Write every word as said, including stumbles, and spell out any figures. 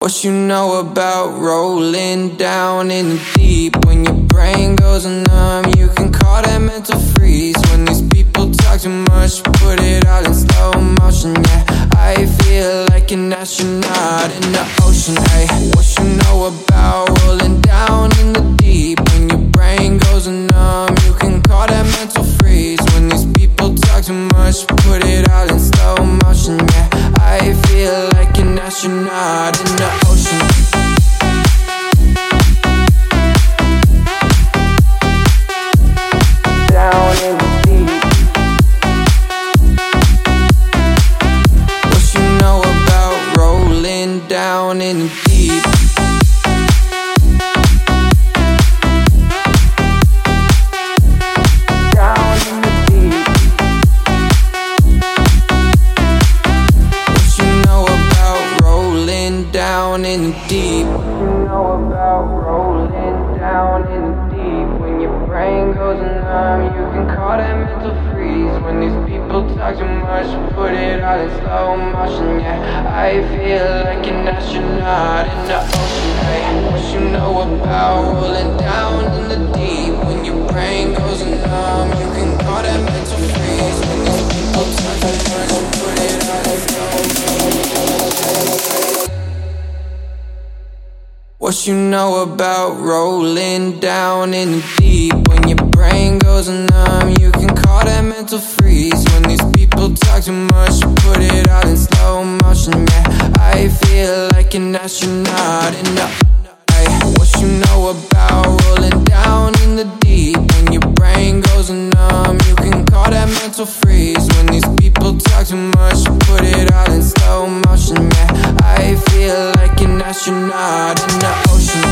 What you know about rolling down in the deep? When your brain goes numb, you can call that mental freeze. When these people talk too much, put it all in slow motion. Yeah, I feel like an astronaut in the ocean. Ay, what you know about rolling down in the deep? When your brain goes numb, you can call that mental freeze. When these people talk too much, put it all in slow motion. Yeah, I feel like an astronaut in the ocean. Down in the deep. What you know about rolling down in the deep? Down in the deep. What you know about rolling down in the deep? What you know about rolling down in the deep? When your brain goes numb, you can call that mental freeze. When these people talk too much, put it all in slow motion. Yeah, I feel like an astronaut in the ocean. Hey, what you know about rolling down in the deep? When your brain goes numb, you can call that mental freeze. When these people talk too much, put it all in slow motion. What you know about rolling down in the deep? When your brain goes numb, you can call that mental freeze. When these people talk too much, put it all in slow motion. Yeah, I feel like an astronaut in the. Ay, what you know about rolling down in the deep? When your brain goes numb, you can call that mental freeze. When these people talk too much, put it all in slow motion. Yeah, I feel like an astronaut in the ocean.